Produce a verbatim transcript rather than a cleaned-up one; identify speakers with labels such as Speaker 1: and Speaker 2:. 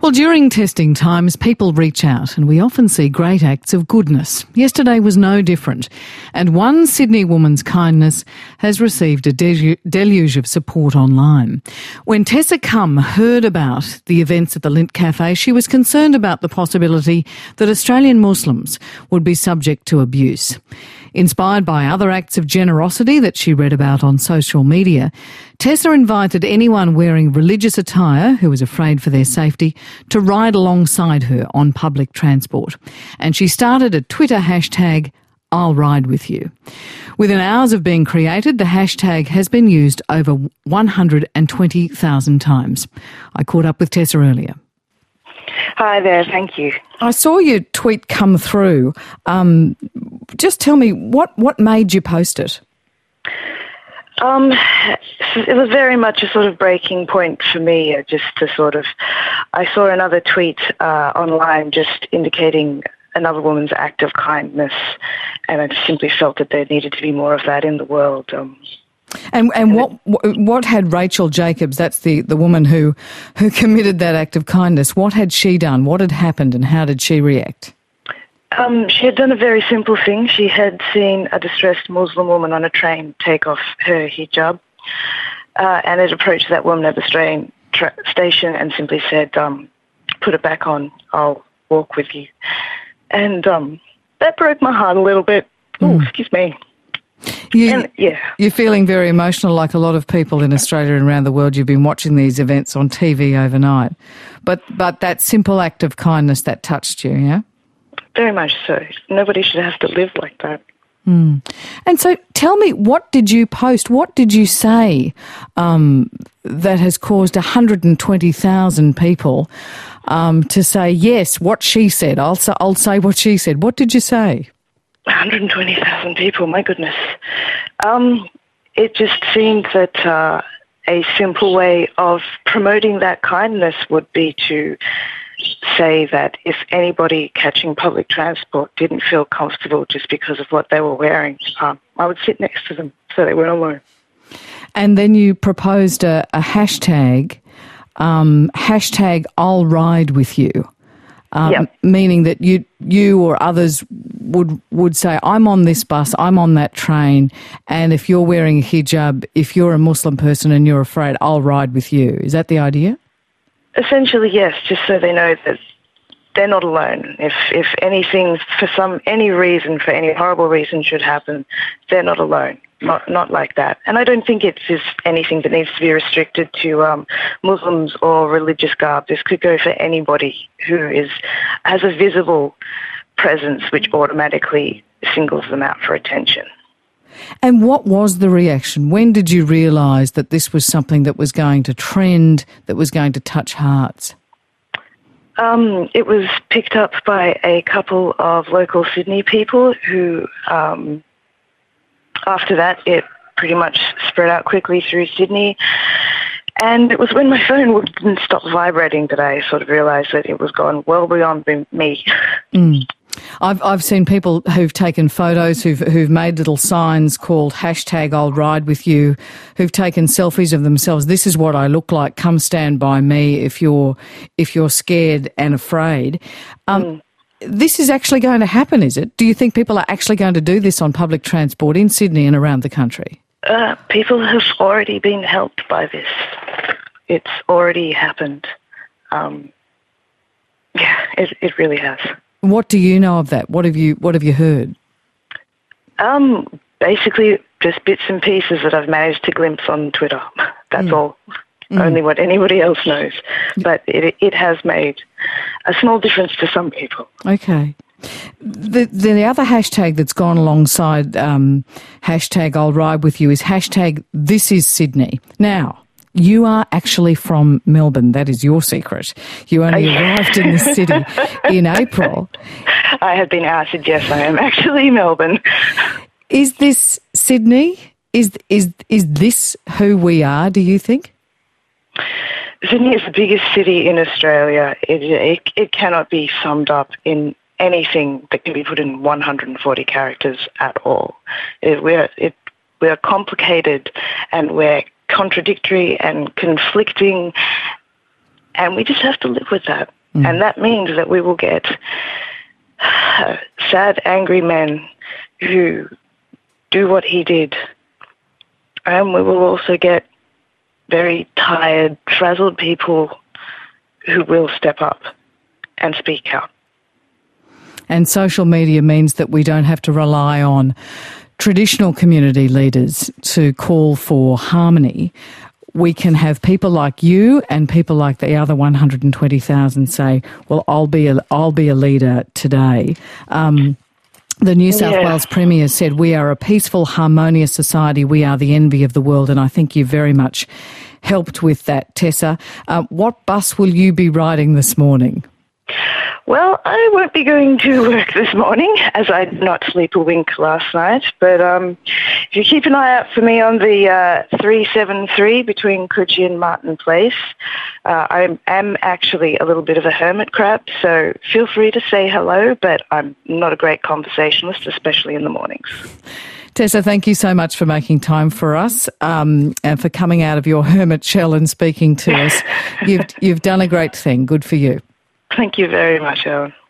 Speaker 1: Well, during testing times, people reach out and we often see great acts of goodness. Yesterday was no different. And one Sydney woman's kindness has received a delu- deluge of support online. When Tessa Cum heard about the events at the Lindt Cafe, she was concerned about the possibility that Australian Muslims would be subject to abuse. Inspired by other acts of generosity that she read about on social media, Tessa invited anyone wearing religious attire who was afraid for their safety to ride alongside her on public transport. And she started a Twitter hashtag, I'll Ride With You. Within hours of being created, the hashtag has been used over one hundred twenty thousand times. I caught up with Tessa earlier.
Speaker 2: Hi there, thank you.
Speaker 1: I saw your tweet come through. Um, just tell me, what, what made you post it?
Speaker 2: Um, it was very much a sort of breaking point for me, uh, just to sort of, I saw another tweet uh, online just indicating another woman's act of kindness, and I simply felt that there needed to be more of that in the world. Um,
Speaker 1: And and what what had Rachel Jacobs, that's the, the woman who, who committed that act of kindness, what had she done? What had happened and how did she react?
Speaker 2: Um, she had done a very simple thing. She had seen a distressed Muslim woman on a train take off her hijab uh, and had approached that woman at the train tra- station and simply said, um, put it back on, I'll walk with you. And um, that broke my heart a little bit. Mm. Oh, excuse me.
Speaker 1: You,
Speaker 2: and, yeah.
Speaker 1: You're feeling very emotional, like a lot of people in Australia and around the world. You've been watching these events on T V overnight. But but that simple act of kindness, that touched you, yeah?
Speaker 2: Very much so. Nobody should have to live like that.
Speaker 1: Mm. And so tell me, what did you post? What did you say um, that has caused one hundred twenty thousand people um, to say, yes, what she said, I'll say, I'll say what she said. What did you say?
Speaker 2: one hundred twenty thousand people, my goodness. Um, it just seemed that uh, a simple way of promoting that kindness would be to say that if anybody catching public transport didn't feel comfortable just because of what they were wearing, um, I would sit next to them so they weren't alone.
Speaker 1: And then you proposed a, a hashtag, um, hashtag I'll Ride With You. Um,
Speaker 2: yep.
Speaker 1: Meaning that you you or others would would say, I'm on this bus, I'm on that train, and if you're wearing a hijab, if you're a Muslim person and you're afraid, I'll ride with you. Is that the idea?
Speaker 2: Essentially, yes, just so they know that they're not alone. If if anything, for some any reason, for any horrible reason should happen, they're not alone. Not not like that. And I don't think it's just anything that needs to be restricted to um, Muslims or religious garb. This could go for anybody who is has a visible presence which automatically singles them out for attention.
Speaker 1: And what was the reaction? When did you realise that this was something that was going to trend, that was going to touch hearts?
Speaker 2: Um, it was picked up by a couple of local Sydney people who... Um, After that, it pretty much spread out quickly through Sydney. And it was when my phone wouldn't stop vibrating that I sort of realised that it was gone well beyond me.
Speaker 1: Mm. I've I've seen people who've taken photos, who've who've made little signs called hashtag I'll Ride With You, who've taken selfies of themselves. This is what I look like. Come stand by me if you're if you're scared and afraid. Um, mm. This is actually going to happen, is it? Do you think people are actually going to do this on public transport in Sydney and around the country?
Speaker 2: Uh, people have already been helped by this. It's already happened. Um, yeah, it, it really has.
Speaker 1: What do you know of that? What have you What have you heard?
Speaker 2: Um, basically, just bits and pieces that I've managed to glimpse on Twitter. That's mm. all. Mm. Only what anybody else knows. But it it has made a small difference to some people.
Speaker 1: Okay. The the other hashtag that's gone alongside um, hashtag I'll Ride With You is hashtag This Is Sydney. Now, you are actually from Melbourne. That is your secret. You only arrived in the city in April.
Speaker 2: I have been asked, yes, I am actually Melbourne.
Speaker 1: Is this Sydney? Is is is this who we are, do you think?
Speaker 2: Sydney is the biggest city in Australia. It, it, it cannot be summed up in anything that can be put in one hundred forty characters at all. It, we're, it, we're complicated and we're contradictory and conflicting, and we just have to live with that. Mm. And that means that we will get sad, angry men who do what he did. And we will also get very tired, frazzled people who will step up and speak out.
Speaker 1: And social media means that we don't have to rely on traditional community leaders to call for harmony. We can have people like you and people like the other one hundred twenty thousand say, well, I'll be a, I'll be a leader today. Um, the New South yeah. Wales Premier said, we are a peaceful, harmonious society. We are the envy of the world. And I think you very much helped with that, Tessa. Uh, what bus will you be riding this morning?
Speaker 2: Well, I won't be going to work this morning, as I did not sleep a wink last night. But um, if you keep an eye out for me on the uh, three seventy-three between Coogee and Martin Place, uh, I am actually a little bit of a hermit crab, so feel free to say hello, but I'm not a great conversationalist, especially in the mornings.
Speaker 1: Tessa, thank you so much for making time for us um, and for coming out of your hermit shell and speaking to us. You've, you've done a great thing. Good for you.
Speaker 2: Thank you very much, Ellen.